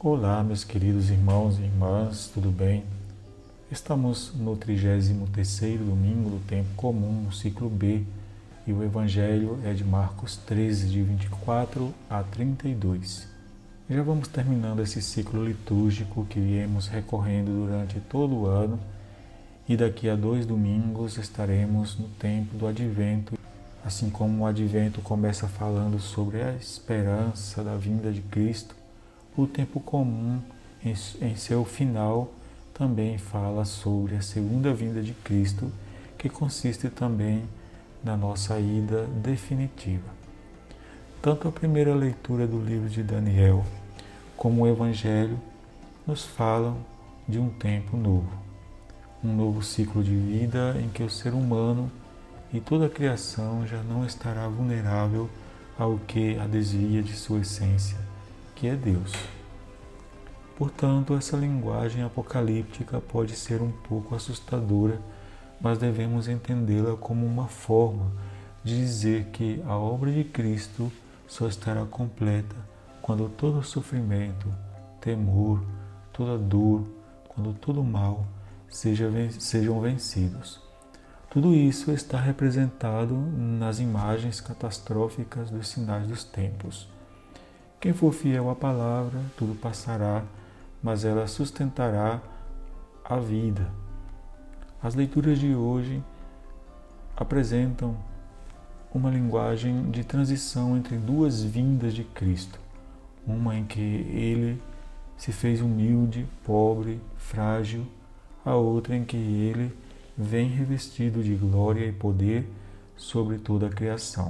Olá, meus queridos irmãos e irmãs, tudo bem? Estamos no 33º domingo do tempo comum, no ciclo B, e o Evangelho é de Marcos 13, de 24 a 32. Já vamos terminando esse ciclo litúrgico que viemos recorrendo durante todo o ano, e daqui a 2 domingos estaremos no tempo do Advento. Assim como o Advento começa falando sobre a esperança da vinda de Cristo, o tempo comum, em seu final, também fala sobre a segunda vinda de Cristo, que consiste também na nossa ida definitiva. Tanto a primeira leitura do livro de Daniel como o Evangelho nos falam de um tempo novo, um novo ciclo de vida em que o ser humano e toda a criação já não estará vulnerável ao que a desvia de sua essência, que é Deus. Portanto, essa linguagem apocalíptica pode ser um pouco assustadora, mas devemos entendê-la como uma forma de dizer que a obra de Cristo só estará completa quando todo sofrimento, temor, toda dor, quando todo mal sejam vencidos. Tudo isso está representado nas imagens catastróficas dos sinais dos tempos. Quem for fiel à palavra, tudo passará, mas ela sustentará a vida. As leituras de hoje apresentam uma linguagem de transição entre duas vindas de Cristo. Uma em que ele se fez humilde, pobre, frágil, a outra em que ele vem revestido de glória e poder sobre toda a criação.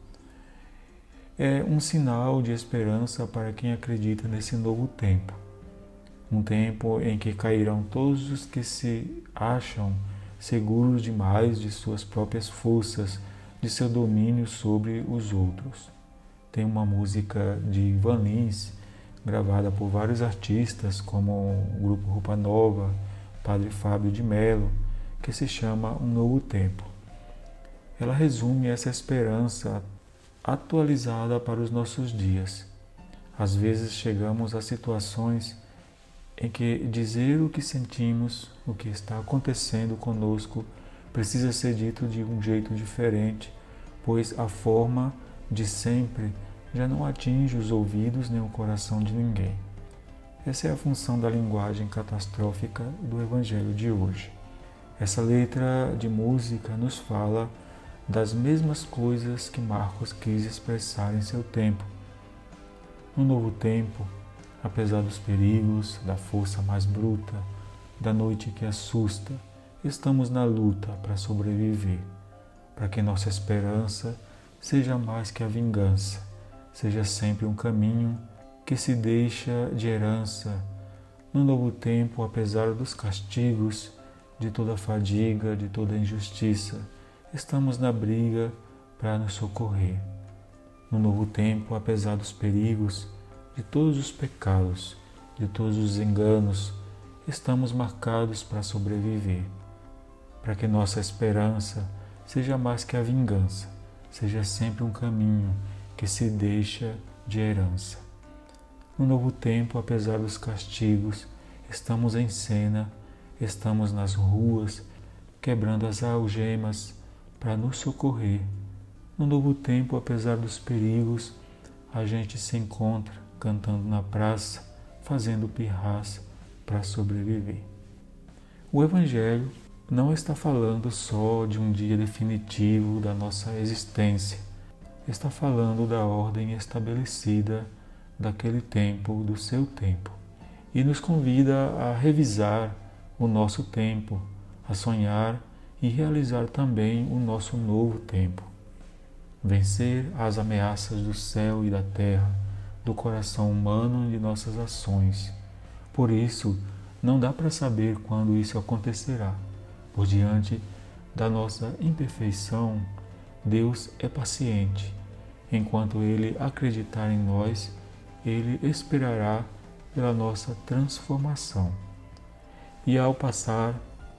É um sinal de esperança para quem acredita nesse novo tempo. Um tempo em que cairão todos os que se acham seguros demais de suas próprias forças, de seu domínio sobre os outros. Tem uma música de Ivan Lins, gravada por vários artistas, como o grupo Roupa Nova, Padre Fábio de Mello, que se chama Um Novo Tempo. Ela resume essa esperança atualizada para os nossos dias. Às vezes chegamos a situações em que dizer o que sentimos, o que está acontecendo conosco, precisa ser dito de um jeito diferente, pois a forma de sempre já não atinge os ouvidos nem o coração de ninguém. Essa é a função da linguagem catastrófica do Evangelho de hoje. Essa letra de música nos fala das mesmas coisas que Marcos quis expressar em seu tempo. No novo tempo, apesar dos perigos, da força mais bruta, da noite que assusta, estamos na luta para sobreviver, para que nossa esperança seja mais que a vingança, seja sempre um caminho que se deixa de herança. No novo tempo, apesar dos castigos, de toda a fadiga, de toda a injustiça, estamos na briga para nos socorrer. No novo tempo, apesar dos perigos, de todos os pecados, de todos os enganos, estamos marcados para sobreviver, para que nossa esperança seja mais que a vingança, seja sempre um caminho que se deixa de herança. No novo tempo, apesar dos castigos, estamos em cena, estamos nas ruas, quebrando as algemas para nos socorrer. No novo tempo, apesar dos perigos, a gente se encontra cantando na praça, fazendo pirraça para sobreviver. O Evangelho não está falando só de um dia definitivo da nossa existência, está falando da ordem estabelecida daquele tempo, do seu tempo, e nos convida a revisar o nosso tempo, a sonhar e realizar também o nosso novo tempo. Vencer as ameaças do céu e da terra, do coração humano e de nossas ações. Por isso, não dá para saber quando isso acontecerá. Por diante da nossa imperfeição, Deus é paciente. Enquanto Ele acreditar em nós, Ele esperará pela nossa transformação. E ao passar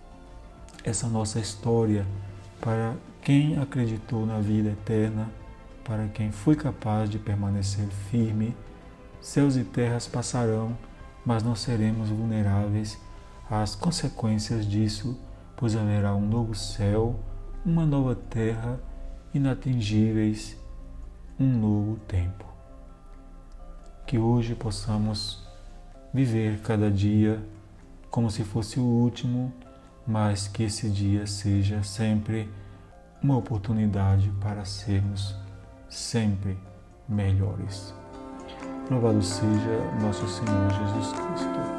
essa nossa história para quem acreditou na vida eterna, para quem foi capaz de permanecer firme, céus e terras passarão, mas não seremos vulneráveis às consequências disso, pois haverá um novo céu, uma nova terra, inatingíveis, um novo tempo. Que hoje possamos viver cada dia como se fosse o último, mas que esse dia seja sempre uma oportunidade para sermos sempre melhores. Louvado seja nosso Senhor Jesus Cristo.